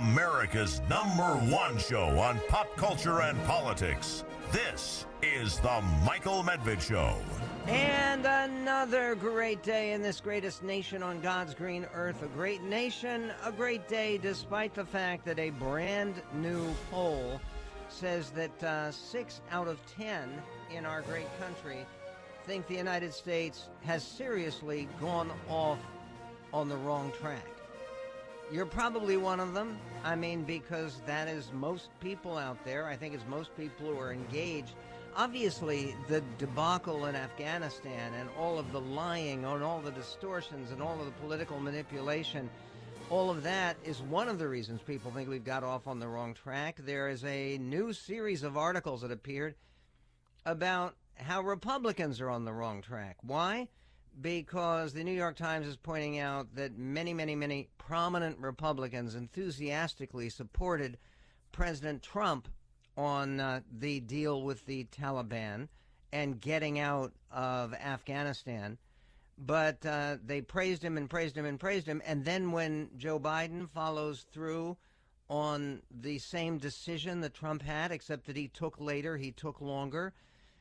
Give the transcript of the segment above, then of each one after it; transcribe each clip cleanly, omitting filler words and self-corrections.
America's #1 show on pop culture and politics. This is The Michael Medved Show. And another great day in this greatest nation on God's green earth. A great nation, a great day, despite the fact that a brand new poll says that 6 out of 10 in our great country think the United States has seriously gone off on the wrong track. You're probably one of them. I mean, because that is most people out there. I think it's most people who are engaged. Obviously, the debacle in Afghanistan and all of the lying and all the distortions and all of the political manipulation, all of that is one of the reasons people think we've got off on the wrong track. There is a new series of articles that appeared about how Republicans are on the wrong track. Why? Because the New York Times is pointing out that many prominent Republicans enthusiastically supported President Trump on the deal with the Taliban and getting out of Afghanistan. But they praised him and praised him and praised him. And then when Joe Biden follows through on the same decision that Trump had, except that he took later, he took longer,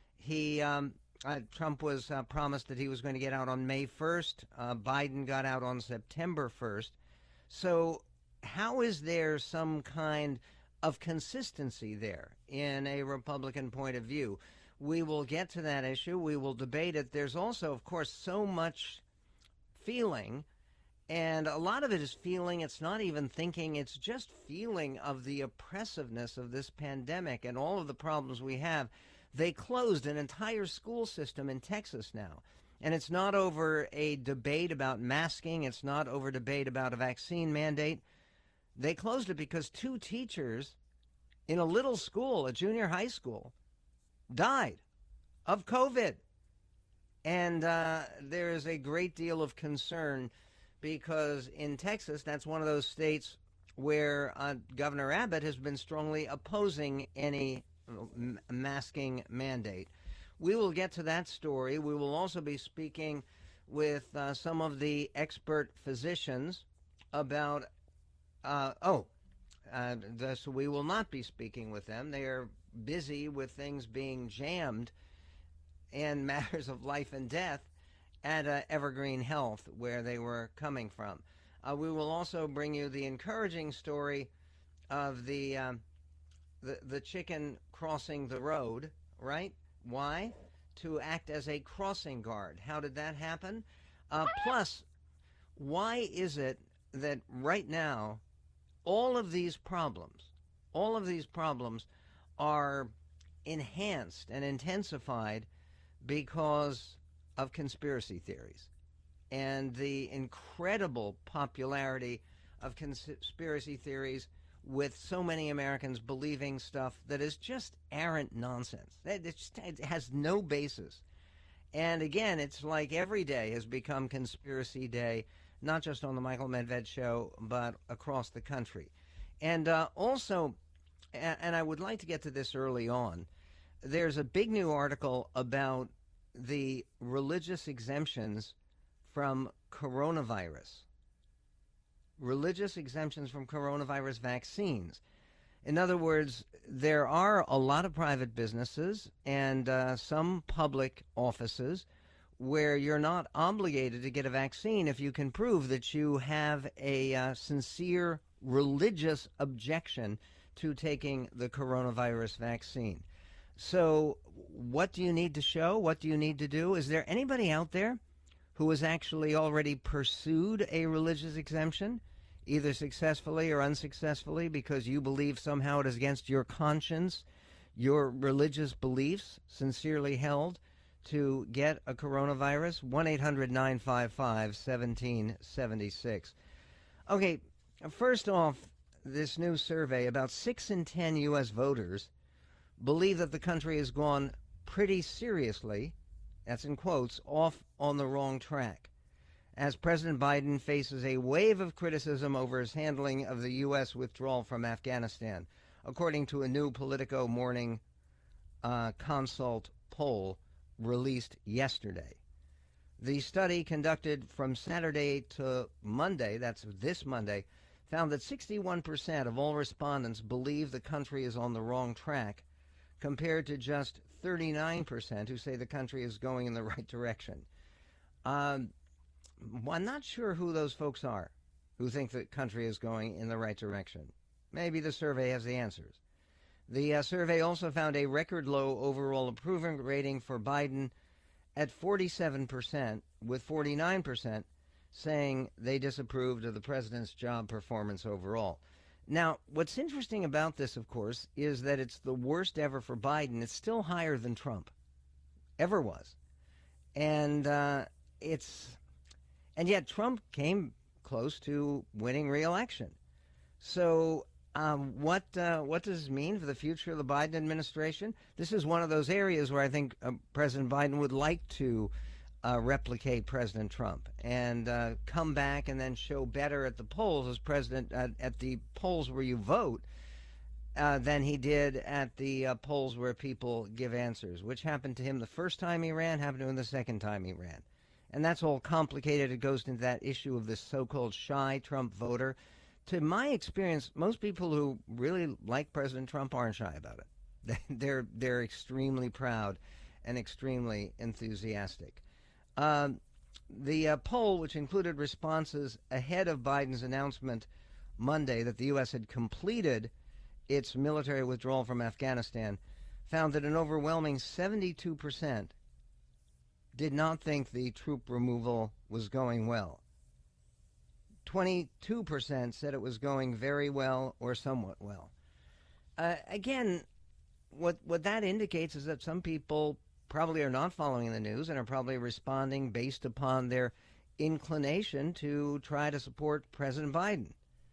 Trump was promised that he was going to get out on May 1st. Biden got out on September 1st. So how is there some kind of consistency there in a Republican point of view? We will get to that issue. We will debate it. There's also, of course, so much feeling, and a lot of it is feeling. It's not even thinking. It's just feeling of the oppressiveness of this pandemic and all of the problems we have. They closed an entire school system in Texas now. And it's not over a debate about masking. It's not over debate about a vaccine mandate. They closed it because 2 teachers in a little school, a junior high school, died of COVID. And there is a great deal of concern because in Texas, that's one of those states where Governor Abbott has been strongly opposing any masking mandate. We will get to that story. We will also be speaking with some of the expert physicians about, so we will not be speaking with them. They are busy with things being jammed and matters of life and death at Evergreen Health, where they were coming from. We will also bring you the encouraging story of the chicken crossing the road, right? Why? To act as a crossing guard. How did that happen? Plus, why is it that right now all of these problems are enhanced and intensified because of conspiracy theories and the incredible popularity of conspiracy theories, with so many Americans believing stuff that is just arrant nonsense. It has no basis. And again, it's like every day has become Conspiracy Day, not just on the Michael Medved Show, but across the country. And also, and I would like to get to this early on, there's a big new article about the religious exemptions from coronavirus. Religious exemptions from coronavirus vaccines. In other words, there are a lot of private businesses and some public offices where you're not obligated to get a vaccine if you can prove that you have a sincere religious objection to taking the coronavirus vaccine. So what do you need to show? What do you need to do? Is there anybody out there who has actually already pursued a religious exemption, either successfully or unsuccessfully, because you believe somehow it is against your conscience, your religious beliefs, sincerely held, to get a coronavirus? 1-800-955-1776. Okay, first off, this new survey, about 6 in 10 U.S. voters believe that the country has gone pretty seriously, that's in quotes, off on the wrong track, as President Biden faces a wave of criticism over his handling of the U.S. withdrawal from Afghanistan, according to a new Politico Morning Consult poll released yesterday. The study, conducted from Saturday to Monday, that's this Monday, found that 61% of all respondents believe the country is on the wrong track, compared to just 39% who say the country is going in the right direction. I'm not sure who those folks are who think the country is going in the right direction. Maybe the survey has the answers. The survey also found a record low overall approval rating for Biden at 47%, with 49% saying they disapproved of the president's job performance overall. Now, what's interesting about this, of course, is that it's the worst ever for Biden. It's still higher than Trump ever was. And yet Trump came close to winning re-election. So what does this mean for the future of the Biden administration? This is one of those areas where I think President Biden would like to replicate President Trump and come back and then show better at the polls as president at the polls where you vote than he did at the polls where people give answers, which happened to him the first time he ran, happened to him the second time he ran. And that's all complicated. It goes into that issue of this so-called shy Trump voter. To my experience, most people who really like President Trump aren't shy about it. They're extremely proud and extremely enthusiastic. The poll, which included responses ahead of Biden's announcement Monday that the U.S. had completed its military withdrawal from Afghanistan, found that an overwhelming 72% did not think the troop removal was going well. 22% said it was going very well or somewhat well. Again, what that indicates is that some people probably are not following the news and are probably responding based upon their inclination to try to support President Biden.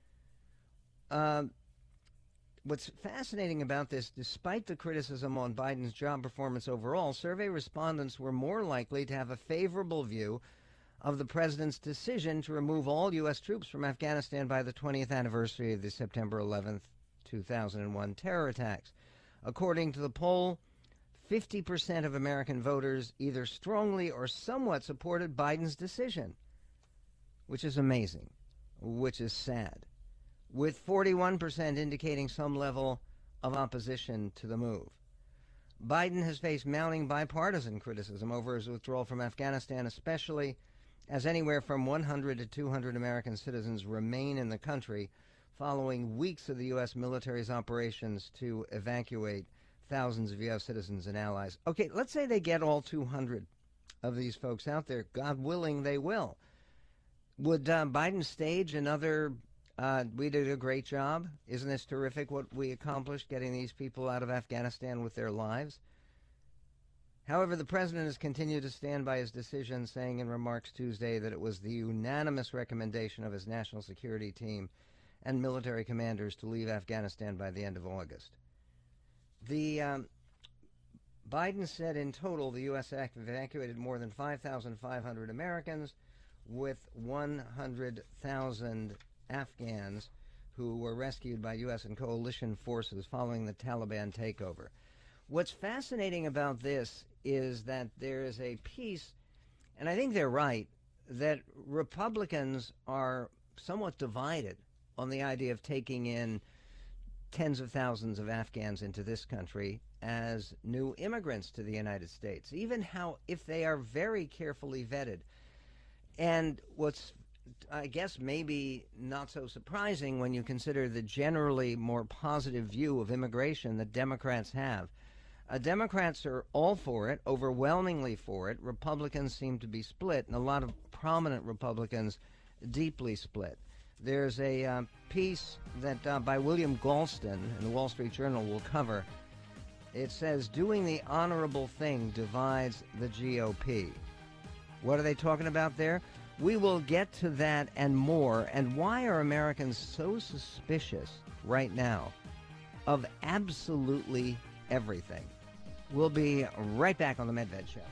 What's fascinating about this, despite the criticism on Biden's job performance overall, survey respondents were more likely to have a favorable view of the president's decision to remove all U.S. troops from Afghanistan by the 20th anniversary of the September 11th, 2001 terror attacks. According to the poll, 50% of American voters either strongly or somewhat supported Biden's decision, which is amazing, which is sad, with 41% indicating some level of opposition to the move. Biden has faced mounting bipartisan criticism over his withdrawal from Afghanistan, especially as anywhere from 100 to 200 American citizens remain in the country following weeks of the U.S. military's operations to evacuate thousands of U.S. citizens and allies. Okay, let's say they get all 200 of these folks out there. God willing, they will. Would Biden stage another, we did a great job? Isn't this terrific what we accomplished, getting these people out of Afghanistan with their lives? However, the president has continued to stand by his decision, saying in remarks Tuesday that it was the unanimous recommendation of his national security team and military commanders to leave Afghanistan by the end of August. Biden said in total the U.S. evacuated more than 5,500 Americans, with 100,000 Afghans who were rescued by U.S. and coalition forces following the Taliban takeover. What's fascinating about this is that there is a piece, and I think they're right, that Republicans are somewhat divided on the idea of taking in tens of thousands of Afghans into this country as new immigrants to the United States, even if they are very carefully vetted. And what's, I guess, maybe not so surprising when you consider the generally more positive view of immigration that Democrats have. Democrats are all for it, overwhelmingly for it. Republicans seem to be split, and a lot of prominent Republicans deeply split. There's a piece that by William Galston in the Wall Street Journal we'll cover. It says, "Doing the honorable thing divides the GOP." What are they talking about there? We will get to that and more. And why are Americans so suspicious right now of absolutely everything? We'll be right back on the Medved Show.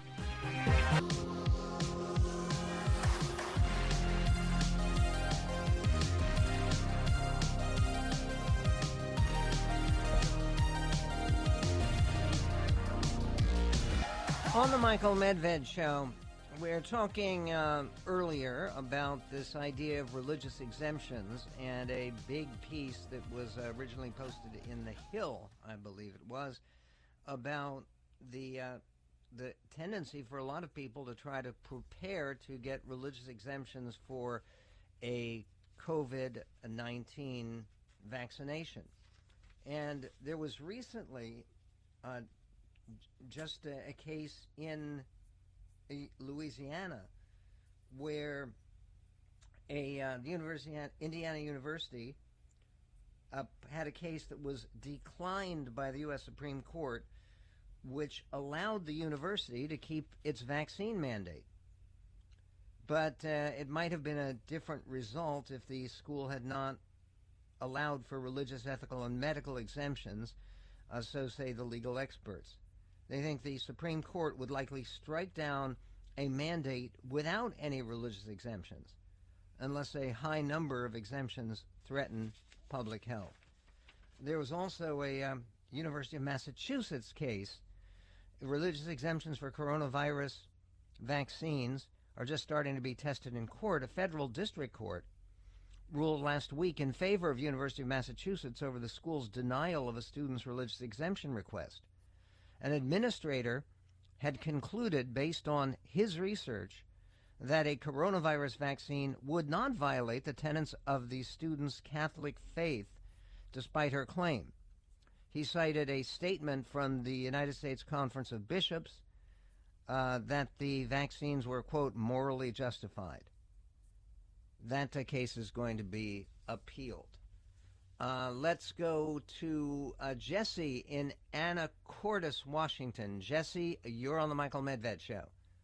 On the Michael Medved Show, We're talking earlier about this idea of religious exemptions and a big piece that was originally posted in The Hill, I believe it was, about the tendency for a lot of people to try to prepare to get religious exemptions for a COVID-19 vaccination. And there was recently just a case in Louisiana where Indiana University had a case that was declined by the U.S. Supreme Court, which allowed the university to keep its vaccine mandate. But it might have been a different result if the school had not allowed for religious, ethical, and medical exemptions, so say the legal experts. They think the Supreme Court would likely strike down a mandate without any religious exemptions, unless a high number of exemptions threaten public health. There was also a University of Massachusetts case. Religious exemptions for coronavirus vaccines are just starting to be tested in court. A federal district court ruled last week in favor of University of Massachusetts over the school's denial of a student's religious exemption request. An administrator had concluded, based on his research, that a coronavirus vaccine would not violate the tenets of the student's Catholic faith, despite her claim. He cited a statement from the United States Conference of Bishops that the vaccines were, quote, morally justified. That case is going to be appealed. Let's go to Jesse in Anacortes, Washington. Jesse, you're on the Michael Medved Show.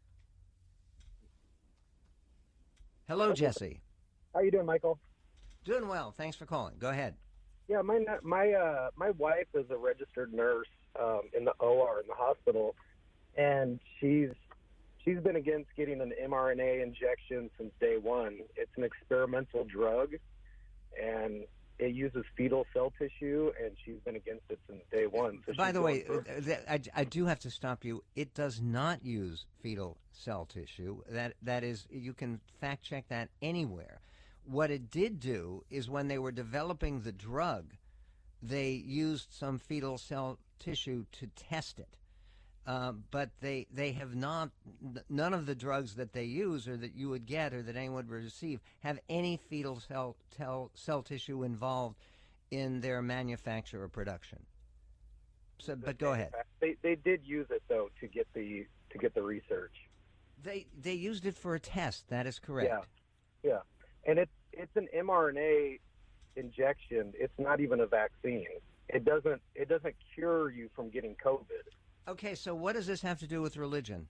Hello, Jesse. How you doing, Michael? Doing well. Thanks for calling. Go ahead. Yeah, my wife is a registered nurse in the OR in the hospital, and she's been against getting an mRNA injection since day one. It's an experimental drug, and it uses fetal cell tissue, and she's been against it since day one. So by the way, I do have to stop you. It does not use fetal cell tissue. That is, you can fact check that anywhere. What it did do is when they were developing the drug, they used some fetal cell tissue to test it. But they have not, none of the drugs that they use or that you would get or that anyone would receive have any fetal cell tissue involved in their manufacture or production. So, but go ahead. They did use it though to get the research. They used it for a test. That is correct. Yeah. And it's an mRNA injection. It's not even a vaccine. It doesn't cure you from getting COVID. Okay, so what does this have to do with religion?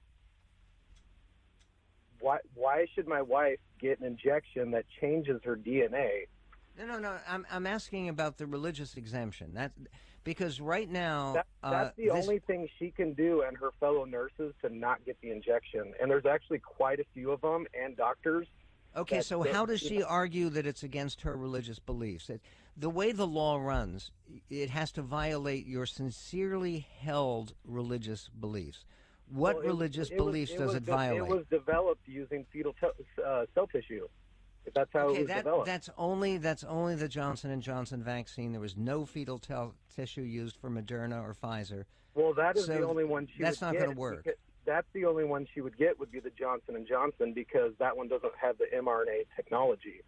Why should my wife get an injection that changes her DNA? No. I'm asking about the religious exemption. Because right now that's the only thing she can do, and her fellow nurses, to not get the injection. And there's actually quite a few of them, and doctors. Okay, so how does she argue that it's against her religious beliefs? The way the law runs, it has to violate your sincerely held religious beliefs. What religious beliefs does it violate? It was developed using fetal cell tissue. That's how it was developed. That's only the Johnson & Johnson vaccine. There was no fetal tissue used for Moderna or Pfizer. Well, that is the only one she would get. That's not going to work. That's the only one she would get would be the Johnson & Johnson, because that one doesn't have the mRNA technology.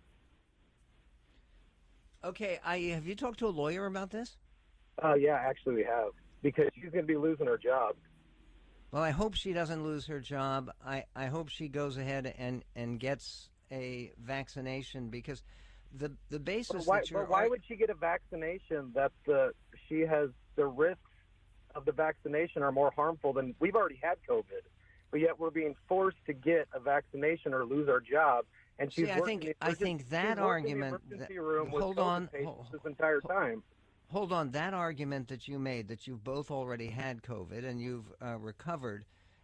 Okay, have you talked to a lawyer about this? Yeah, actually we have, because she's going to be losing her job. Well, I hope she doesn't lose her job. I hope she goes ahead and gets a vaccination, because the basis why would she get a vaccination she has the risks of the vaccination are more harmful than we've already had COVID, but yet we're being forced to get a vaccination or lose our job. And she's I think that argument. Hold on. This entire time. Hold on. That argument that you made, that you've both already had COVID and you've recovered,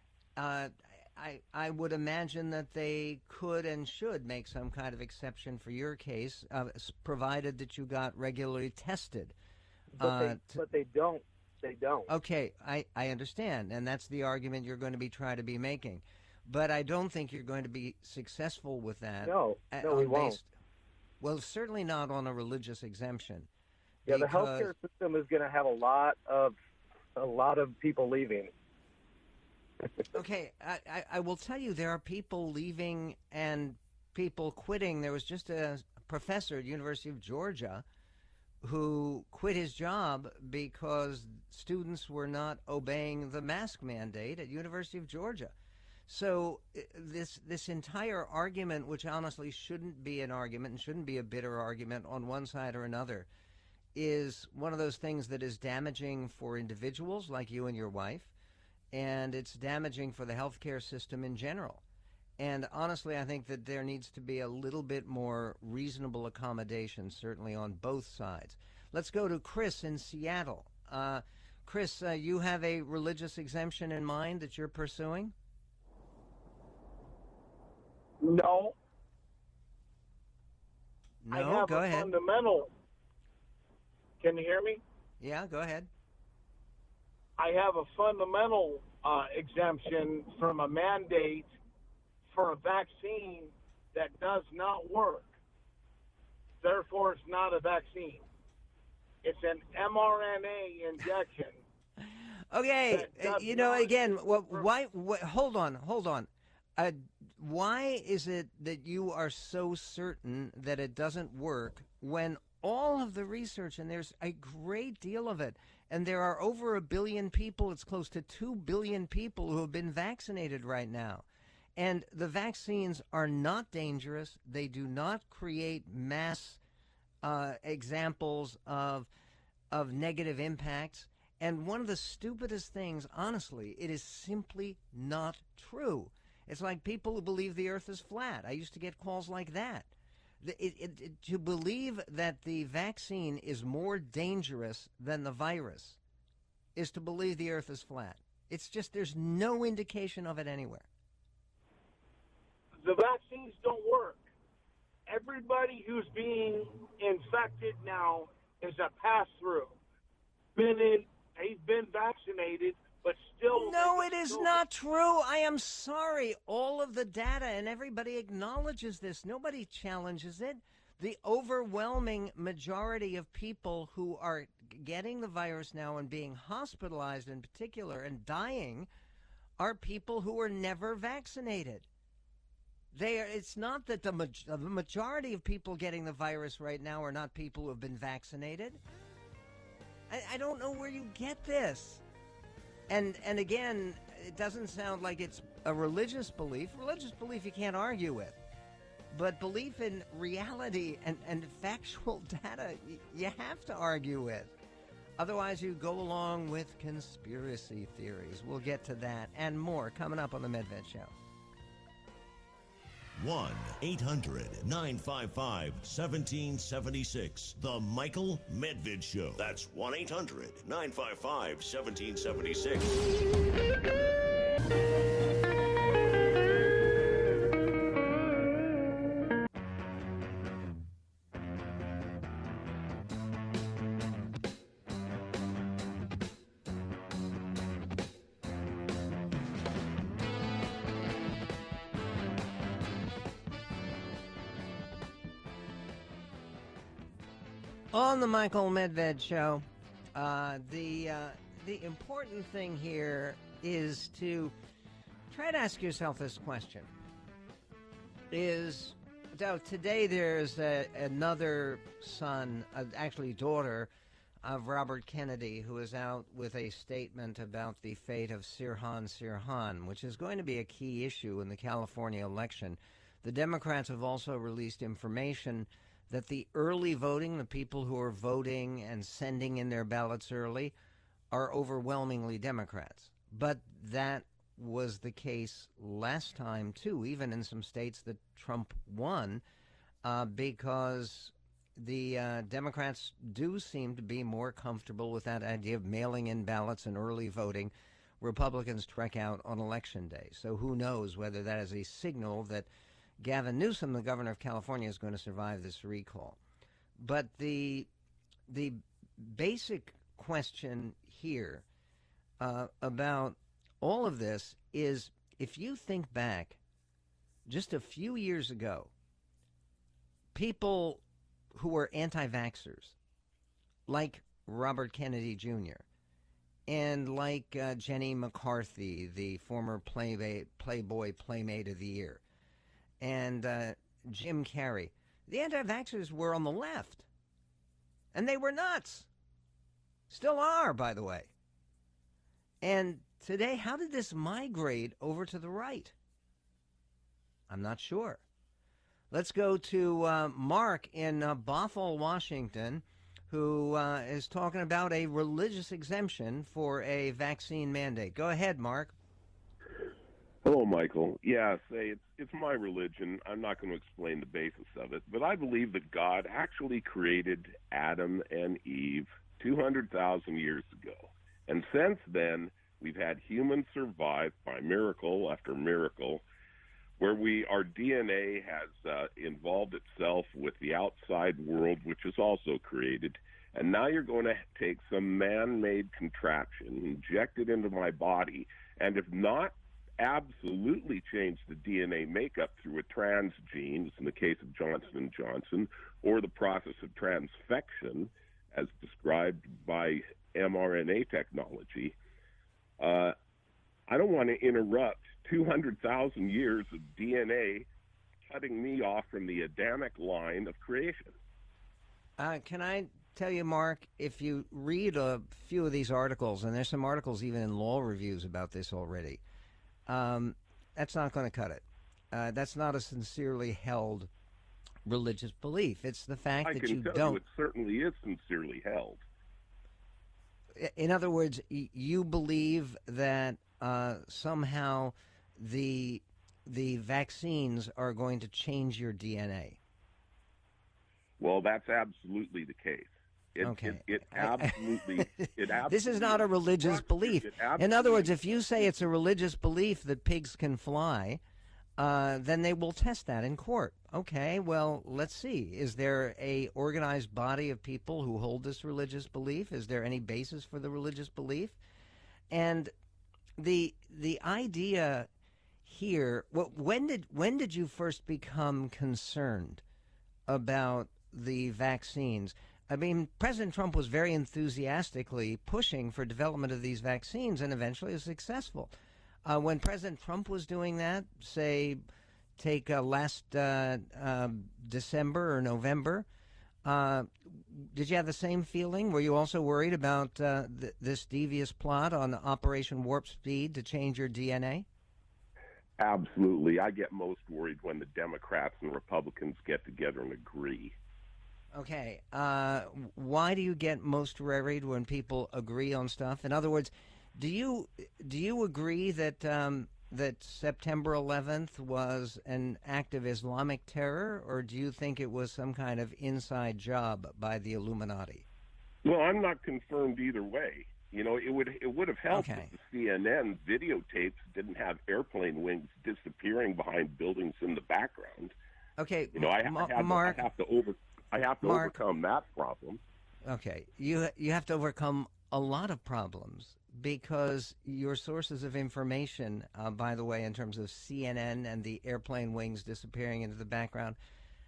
I would imagine that they could and should make some kind of exception for your case, provided that you got regularly tested. But they don't. They don't. Okay, I understand, and that's the argument you're going to be trying to be making. but I don't think you're going to be successful with that. No, on we won't. Well, certainly not on a religious exemption. Yeah, the because- healthcare system is going to have a lot of people leaving. Okay, I will tell you there are people leaving and people quitting. There was just a professor at University of Georgia who quit his job because students were not obeying the mask mandate at University of Georgia. So this entire argument, which honestly shouldn't be an argument and shouldn't be a bitter argument on one side or another, is one of those things that is damaging for individuals like you and your wife, and it's damaging for the healthcare system in general. And honestly, I think that there needs to be a little bit more reasonable accommodation, certainly on both sides. Let's go to Chris in Seattle. Chris, you have a religious exemption in mind that you're pursuing? No. No, I have go a ahead. fundamental. Can you hear me? Yeah, go ahead. I have a fundamental exemption from a mandate for a vaccine that does not work. Therefore, it's not a vaccine. It's an mRNA injection. Okay, That you know, does again, not- why? Hold on. Why is it that you are so certain that it doesn't work when all of the research, and there's a great deal of it, and there are over 1 billion people, it's close to 2 billion people who have been vaccinated right now. And the vaccines are not dangerous. They do not create mass examples of negative impacts. And one of the stupidest things, honestly, it is simply not true. It's like people who believe the earth is flat. I used to get calls like that. To believe that the vaccine is more dangerous than the virus is to believe the earth is flat. It's just there's no indication of it anywhere. The vaccines don't work. Everybody who's being infected now is a pass-through. He's been vaccinated, but still. No, it is not true. I am sorry. All of the data, and everybody acknowledges this. Nobody challenges it. The overwhelming majority of people who are getting the virus now and being hospitalized in particular and dying are people who were never vaccinated. It's not that the majority of people getting the virus right now are not people who have been vaccinated. I don't know where you get this. And again, it doesn't sound like it's a religious belief. Religious belief you can't argue with. But belief in reality and factual data, you have to argue with. Otherwise, you go along with conspiracy theories. We'll get to that and more coming up on The Medved Show. 1-800-955-1776. The Michael Medved Show. That's 1-800-955-1776. On the Michael Medved Show, the important thing here is to try to ask yourself this question. Today there's another son, actually daughter, of Robert Kennedy, who is out with a statement about the fate of Sirhan Sirhan, which is going to be a key issue in the California election. The Democrats have also released information that the early voting, the people who are voting and sending in their ballots early, are overwhelmingly Democrats. But that was the case last time, too, even in some states that Trump won, because the Democrats do seem to be more comfortable with that idea of mailing in ballots and early voting. Republicans trek out on Election Day. So who knows whether that is a signal that Gavin Newsom, the governor of California, is going to survive this recall. But the basic question here about all of this is if you think back just a few years ago, people who were anti-vaxxers, like Robert Kennedy Jr., and like Jenny McCarthy, the former Playboy Playmate of the Year, and Jim Carrey, the anti-vaxxers were on the left. And they were nuts. Still are, by the way. And today, how did this migrate over to the right? I'm not sure. Let's go to Mark in Bothell, Washington, who is talking about a religious exemption for a vaccine mandate. Go ahead, Mark. Hello, Michael. Yeah, it's my religion. I'm not going to explain the basis of it, but I believe that God actually created Adam and Eve 200,000 years ago. And since then, we've had humans survive by miracle after miracle, where our DNA has involved itself with the outside world, which is also created. And now you're going to take some man-made contraption, inject it into my body, and if not absolutely change the DNA makeup through a transgene, as in the case of Johnson & Johnson, or the process of transfection, as described by mRNA technology, I don't want to interrupt 200,000 years of DNA cutting me off from the Adamic line of creation. Can I tell you, Mark, if you read a few of these articles, and there's some articles even in law reviews about this already, that's not going to cut it. That's not a sincerely held religious belief. It's the fact that you don't. I can tell you it certainly is sincerely held. In other words, you believe that somehow the vaccines are going to change your DNA. Well, that's absolutely the case. Okay. It absolutely. This is not a religious belief. In other words, if you say it's a religious belief that pigs can fly, then they will test that in court. Okay, well, let's see. Is there a organized body of people who hold this religious belief? Is there any basis for the religious belief? And the idea here, when did you first become concerned about the vaccines? I mean, President Trump was very enthusiastically pushing for development of these vaccines and eventually was successful. When President Trump was doing that, say, take last December or November, did you have the same feeling? Were you also worried about this devious plot on Operation Warp Speed to change your DNA? Absolutely. I get most worried when the Democrats and Republicans get together and agree. Okay. Why do you get most worried when people agree on stuff? In other words, do you agree that that September 11th was an act of Islamic terror, or do you think it was some kind of inside job by the Illuminati? Well, I'm not confirmed either way. You know, it would have helped if the CNN videotapes didn't have airplane wings disappearing behind buildings in the background. Okay, you know, Mark, I have to overcome that problem. Okay, you have to overcome a lot of problems because your sources of information, by the way, in terms of CNN and the airplane wings disappearing into the background,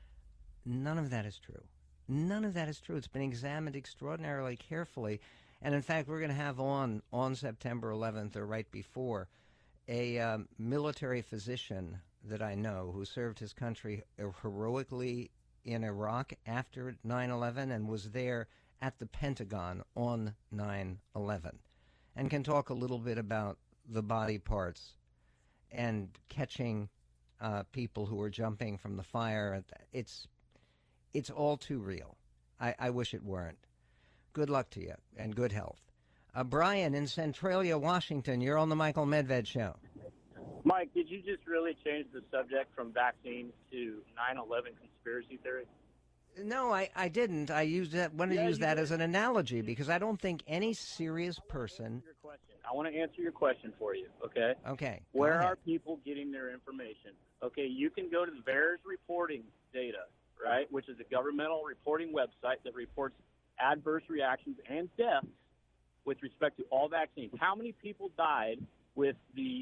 none of that is true. None of that is true. It's been examined extraordinarily carefully. And in fact, we're going to have on September 11th or right before a military physician that I know who served his country heroically in Iraq after 9/11 and was there at the Pentagon on 9/11 and can talk a little bit about the body parts and catching people who are jumping from the fire. It's all too real. I wish it weren't. Good luck to you and good health. Brian in Centralia, Washington, you're on the Michael Medved Show. Mike, did you just really change the subject from vaccines to 9/11 conspiracy theory? No, I didn't. I wanted to use that as an analogy because I don't think any serious person. I want to answer your question for you, okay? Okay. Where are people getting their information? Okay, you can go to the VAERS reporting data, right, which is a governmental reporting website that reports adverse reactions and deaths with respect to all vaccines. How many people died with the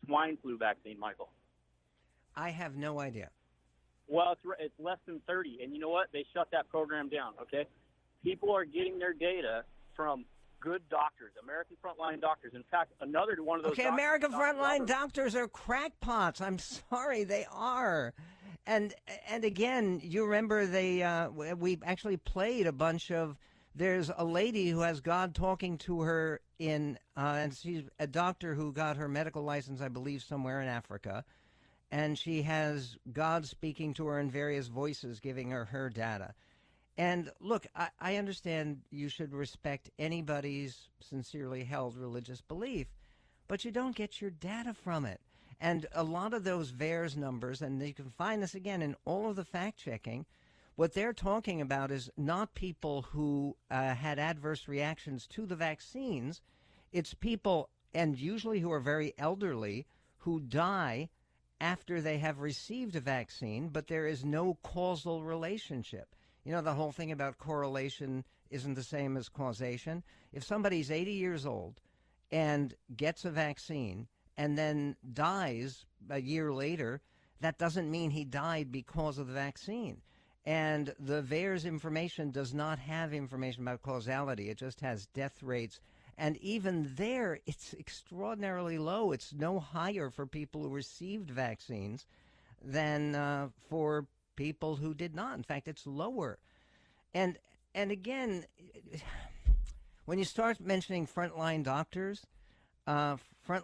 swine flu vaccine, Michael? I have no idea. Well, it's less than 30, and you know what? They shut that program down, okay? People are getting their data from good doctors, American Frontline Doctors. In fact, another one of those doctors, American Dr. Frontline Robert, Doctors are crackpots. I'm sorry, they are. And again, you remember we actually played a bunch of. There's a lady who has God talking to her and she's a doctor who got her medical license, I believe, somewhere in Africa, and she has God speaking to her in various voices, giving her data. And look, I understand you should respect anybody's sincerely held religious belief, but you don't get your data from it. And a lot of those VAERS numbers, and you can find this again in all of the fact-checking, what they're talking about is not people who had adverse reactions to the vaccines. It's people, and usually who are very elderly, who die after they have received a vaccine, but there is no causal relationship. You know, the whole thing about correlation isn't the same as causation. If somebody's 80 years old and gets a vaccine and then dies a year later, that doesn't mean he died because of the vaccine. And the VAERS information does not have information about causality. It just has death rates. And even there, it's extraordinarily low. It's no higher for people who received vaccines than for people who did not. In fact, it's lower. And again, when you start mentioning frontline doctors are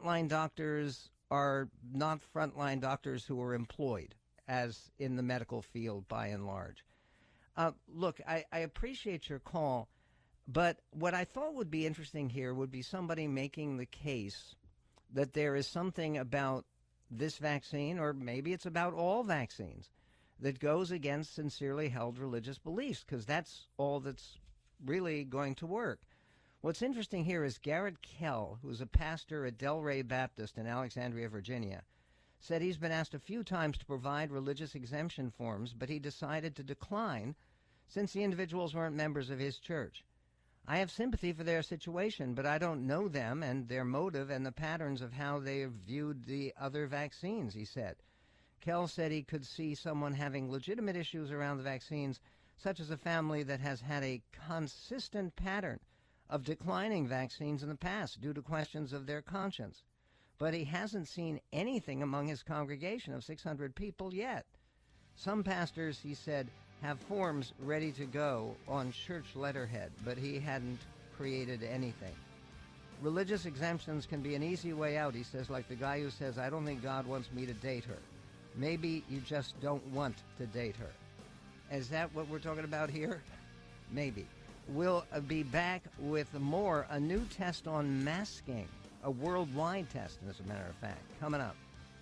not frontline doctors who are employed, as in the medical field by and large. Look, I appreciate your call, but what I thought would be interesting here would be somebody making the case that there is something about this vaccine, or maybe it's about all vaccines, that goes against sincerely held religious beliefs, because that's all that's really going to work. What's interesting here is Garrett Kell, who's a pastor at Delray Baptist in Alexandria, Virginia, said he's been asked a few times to provide religious exemption forms, but he decided to decline since the individuals weren't members of his church. I have sympathy for their situation, but I don't know them and their motive and the patterns of how they have viewed the other vaccines, he said. Kell said he could see someone having legitimate issues around the vaccines, such as a family that has had a consistent pattern of declining vaccines in the past due to questions of their conscience. But he hasn't seen anything among his congregation of 600 people yet. Some pastors, he said, have forms ready to go on church letterhead, but he hadn't created anything. Religious exemptions can be an easy way out, he says, like the guy who says, I don't think God wants me to date her. Maybe you just don't want to date her. Is that what we're talking about here? Maybe. We'll be back with more, a new test on masking, a worldwide test, as a matter of fact, coming up.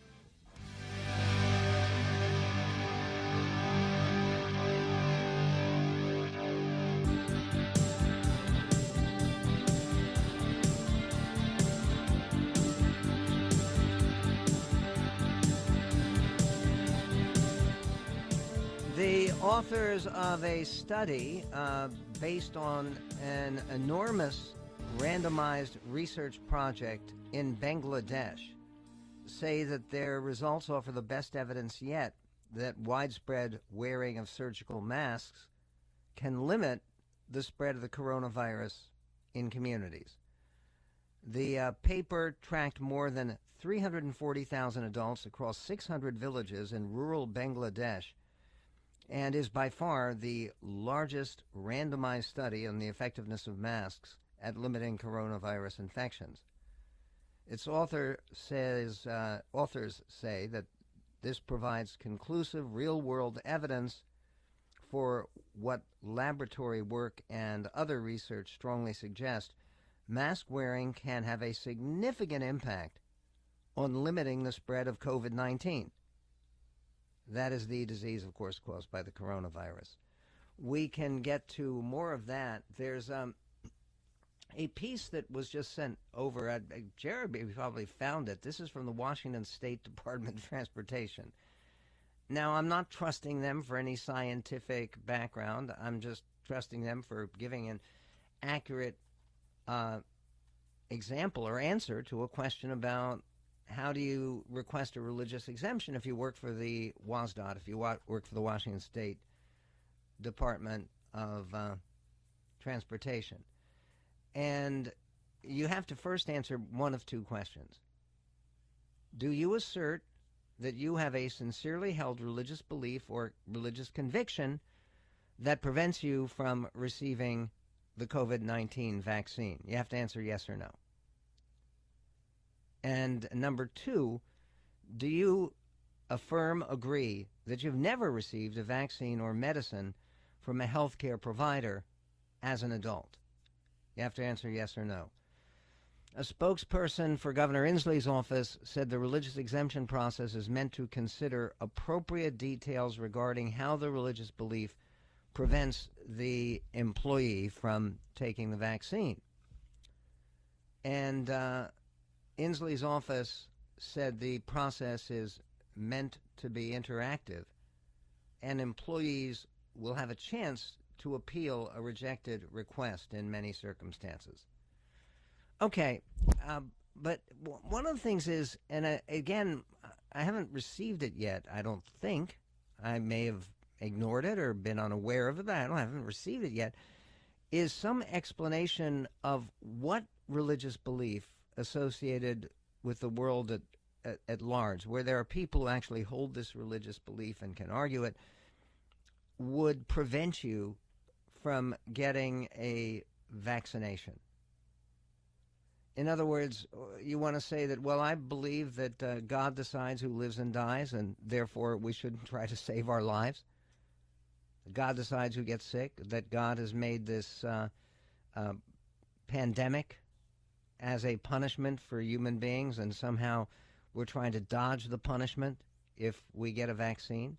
The authors of a study based on an enormous randomized research project in Bangladesh say that their results offer the best evidence yet that widespread wearing of surgical masks can limit the spread of the coronavirus in communities. The paper tracked more than 340,000 adults across 600 villages in rural Bangladesh and is by far the largest randomized study on the effectiveness of masks at limiting coronavirus infections. Its authors say that this provides conclusive real-world evidence for what laboratory work and other research strongly suggest. Mask wearing can have a significant impact on limiting the spread of COVID-19. That is the disease, of course, caused by the coronavirus. We can get to more of that. There's a piece that was just sent over. Jeremy probably found it. This is from the Washington State Department of Transportation. Now, I'm not trusting them for any scientific background. I'm just trusting them for giving an accurate example or answer to a question about how do you request a religious exemption if you work for the WSDOT, if you work for the Washington State Department of Transportation? And you have to first answer one of two questions. Do you assert that you have a sincerely held religious belief or religious conviction that prevents you from receiving the COVID-19 vaccine? You have to answer yes or no. And number two, do you agree that you've never received a vaccine or medicine from a healthcare provider as an adult? You have to answer yes or no. A spokesperson for Governor Inslee's office said the religious exemption process is meant to consider appropriate details regarding how the religious belief prevents the employee from taking the vaccine. And Inslee's office said the process is meant to be interactive, and employees will have a chance to appeal a rejected request in many circumstances. Okay, but one of the things is, and again, I haven't received it yet, I don't think. I may have ignored it or been unaware of it, but I haven't received it yet, is some explanation of what religious belief associated with the world at large, where there are people who actually hold this religious belief and can argue it, would prevent you from getting a vaccination. In other words, you want to say that, well, I believe that God decides who lives and dies, and therefore we shouldn't try to save our lives. God decides who gets sick, that God has made this pandemic as a punishment for human beings, and somehow we're trying to dodge the punishment if we get a vaccine.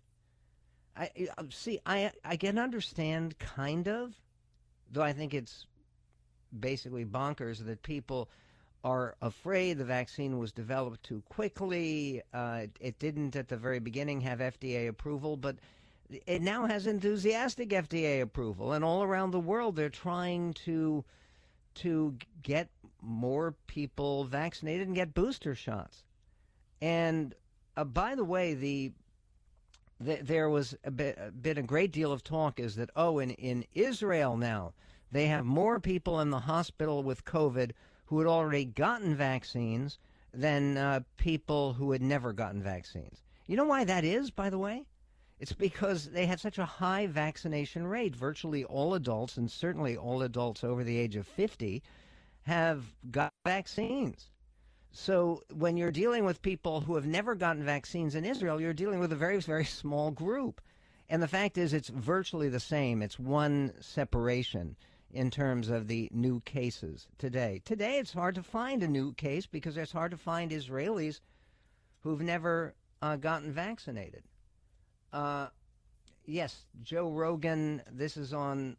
I can understand, kind of, though I think it's basically bonkers that people are afraid the vaccine was developed too quickly. It didn't at the very beginning have FDA approval, but it now has enthusiastic FDA approval, and all around the world they're trying to get more people vaccinated and get booster shots. And by the way, there was been a great deal of talk is that, in Israel now, they have more people in the hospital with COVID who had already gotten vaccines than people who had never gotten vaccines. You know why that is, by the way? It's because they had such a high vaccination rate. Virtually all adults, and certainly all adults over the age of 50, have got vaccines. So when you're dealing with people who have never gotten vaccines in Israel, you're dealing with a very, very small group. And the fact is, it's virtually the same. It's one separation in terms of the new cases today. Today, it's hard to find a new case because it's hard to find Israelis who've never gotten vaccinated. Yes, Joe Rogan, this is on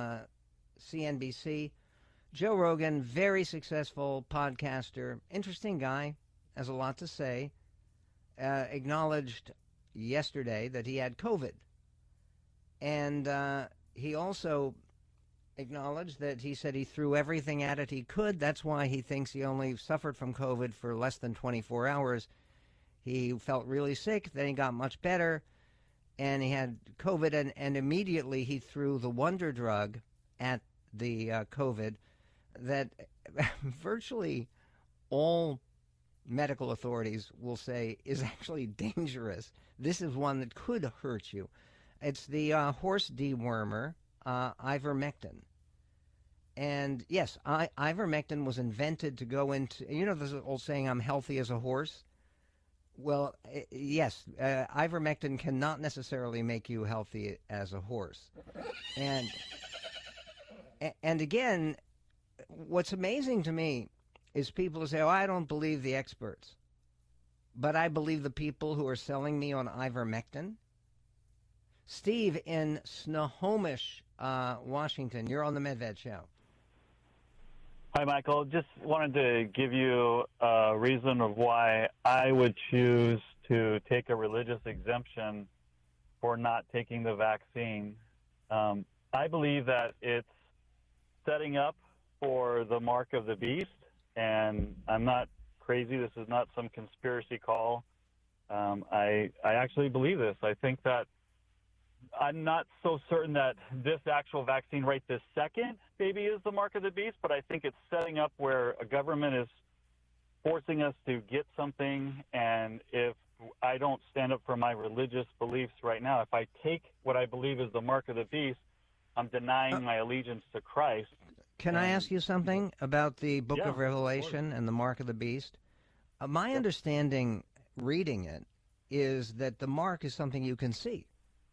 CNBC. Joe Rogan, very successful podcaster, interesting guy, has a lot to say, acknowledged yesterday that he had COVID. And he also acknowledged that he said he threw everything at it he could. That's why he thinks he only suffered from COVID for less than 24 hours. He felt really sick, then he got much better, and he had COVID, and immediately he threw the wonder drug at the COVID that virtually all medical authorities will say is actually dangerous. This is one that could hurt you. It's the horse dewormer, ivermectin. And yes, ivermectin was invented to go into, there's an old saying, I'm healthy as a horse. Well, yes, ivermectin cannot necessarily make you healthy as a horse. And again, what's amazing to me is people who say, I don't believe the experts, but I believe the people who are selling me on ivermectin. Steve in Snohomish, Washington, you're on the MedVed Show. Hi, Michael. Just wanted to give you a reason of why I would choose to take a religious exemption for not taking the vaccine. I believe that it's setting up for the mark of the beast, and I'm not crazy. This is not some conspiracy call. I actually believe this. I think that I'm not so certain that this actual vaccine right this second maybe is the mark of the beast, but I think it's setting up where a government is forcing us to get something, and if I don't stand up for my religious beliefs right now, if I take what I believe is the mark of the beast, I'm denying my allegiance to Christ. Can I ask you something about the Book of Revelation and the mark of the beast? My understanding, reading it, is that the mark is something you can see.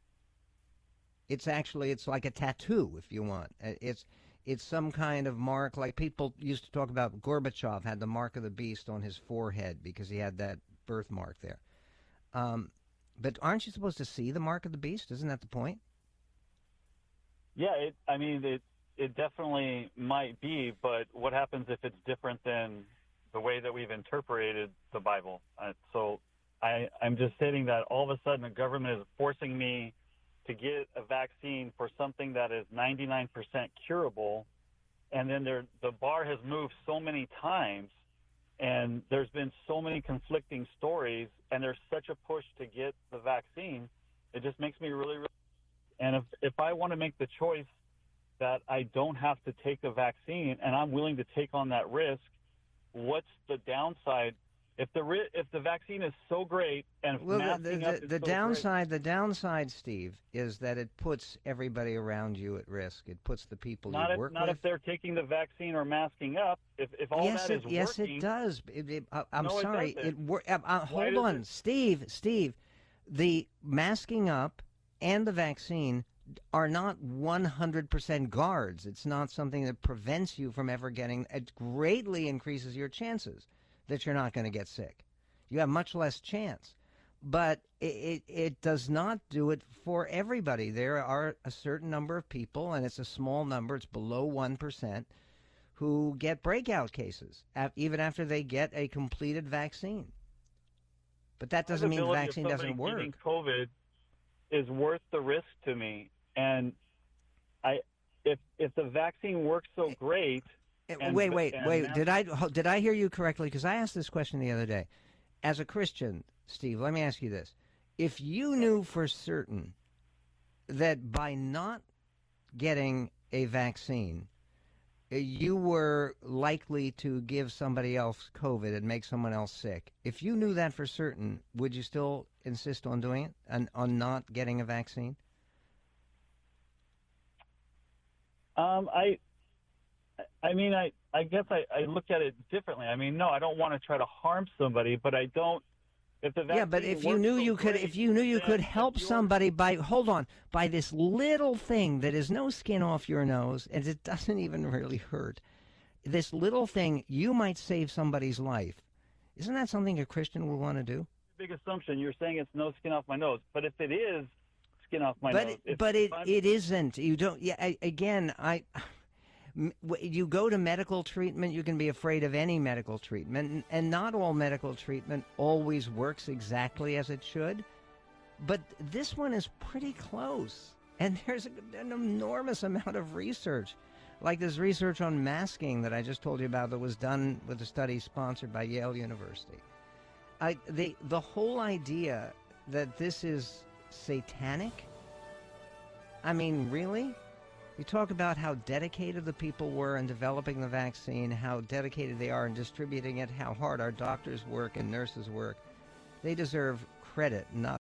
It's like a tattoo, if you want. It's some kind of mark, like people used to talk about. Gorbachev had the mark of the beast on his forehead because he had that birthmark there. But aren't you supposed to see the mark of the beast? Isn't that the point? Yeah, it definitely might be, but what happens if it's different than the way that we've interpreted the Bible? So I'm just stating that all of a sudden the government is forcing me to get a vaccine for something that is 99% curable, and then the bar has moved so many times, and there's been so many conflicting stories, and there's such a push to get the vaccine. It just makes me really, really. And if I want to make the choice that I don't have to take the vaccine, and I'm willing to take on that risk, what's the downside? If the vaccine is so great and masking up is the downside, Steve, is that it puts everybody around you at risk. It puts the people you work with. Not if they're taking the vaccine or masking up. If all that is working. Yes, it does. I'm sorry. It doesn't. Hold on, Steve. The masking up and the vaccine are not 100% guards. It's not something that prevents you from ever getting. It greatly increases your chances that you're not going to get sick. You have much less chance. But it does not do it for everybody. There are a certain number of people, and it's a small number, it's below 1%, who get breakout cases even after they get a completed vaccine. But that doesn't mean the vaccine doesn't work. Getting COVID is worth the risk to me. And if the vaccine works so great. Wait. Did I hear you correctly? Because I asked this question the other day. As a Christian, Steve, let me ask you this. If you knew for certain that by not getting a vaccine, you were likely to give somebody else COVID and make someone else sick, if you knew that for certain, would you still insist on doing it and on not getting a vaccine? I guess I look at it differently. I mean, no, I don't want to try to harm somebody, but I don't. If the vaccine but if you knew you could help somebody by this little thing that is no skin off your nose and it doesn't even really hurt, this little thing, you might save somebody's life. Isn't that something a Christian would want to do? Big assumption. You're saying it's no skin off my nose, but if it is skin off my nose, it isn't. You don't. Yeah. You go to medical treatment, you can be afraid of any medical treatment, and not all medical treatment always works exactly as it should. But this one is pretty close, and there's an enormous amount of research, like this research on masking that I just told you about that was done with a study sponsored by Yale University. The whole idea that this is satanic, I mean, really? You talk about how dedicated the people were in developing the vaccine, how dedicated they are in distributing it, how hard our doctors work and nurses work. They deserve credit, not